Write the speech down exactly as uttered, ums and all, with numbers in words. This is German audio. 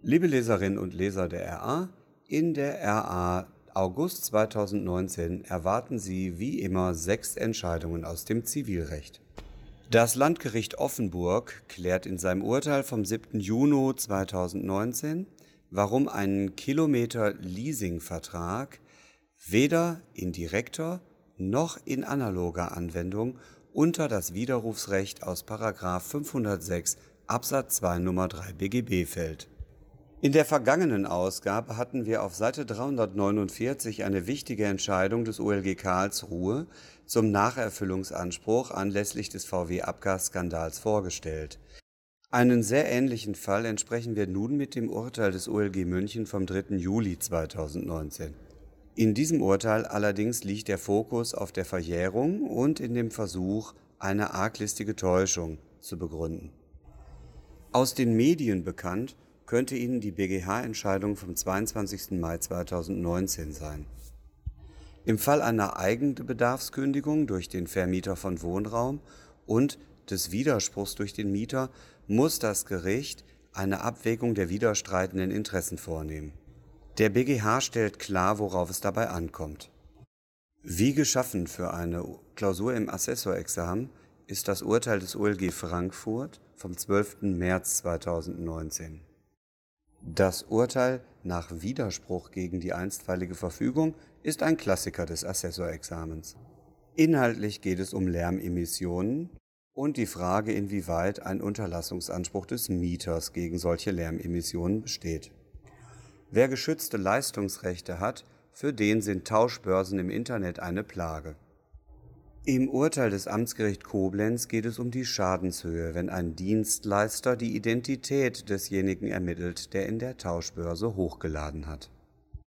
Liebe Leserinnen und Leser der R A, in der R A August zweitausendneunzehn erwarten Sie wie immer sechs Entscheidungen aus dem Zivilrecht. Das Landgericht Offenburg klärt in seinem Urteil vom siebten Juni zweitausendneunzehn, warum ein Kilometer-Leasing-Vertrag weder in direkter noch in analoger Anwendung unter das Widerrufsrecht aus Paragraph fünfhundertsechs Absatz zwei Nummer drei B G B fällt. In der vergangenen Ausgabe hatten wir auf Seite dreihundertneunundvierzig eine wichtige Entscheidung des O L G Karlsruhe zum Nacherfüllungsanspruch anlässlich des V W-Abgasskandals vorgestellt. Einen sehr ähnlichen Fall entsprechen wir nun mit dem Urteil des O L G München vom dritten Juli zweitausendneunzehn. In diesem Urteil allerdings liegt der Fokus auf der Verjährung und in dem Versuch, eine arglistige Täuschung zu begründen. Aus den Medien bekannt könnte Ihnen die B G H-Entscheidung vom zweiundzwanzigsten Mai zweitausendneunzehn sein. Im Fall einer Eigenbedarfskündigung durch den Vermieter von Wohnraum und des Widerspruchs durch den Mieter muss das Gericht eine Abwägung der widerstreitenden Interessen vornehmen. Der B G H stellt klar, worauf es dabei ankommt. Wie geschaffen für eine Klausur im Assessorexamen ist das Urteil des O L G Frankfurt vom zwölften März zweitausendneunzehn. Das Urteil nach Widerspruch gegen die einstweilige Verfügung ist ein Klassiker des Assessorexamens. Inhaltlich geht es um Lärmemissionen und die Frage, inwieweit ein Unterlassungsanspruch des Mieters gegen solche Lärmemissionen besteht. Wer geschützte Leistungsrechte hat, für den sind Tauschbörsen im Internet eine Plage. Im Urteil des Amtsgericht Koblenz geht es um die Schadenshöhe, wenn ein Dienstleister die Identität desjenigen ermittelt, der in der Tauschbörse hochgeladen hat.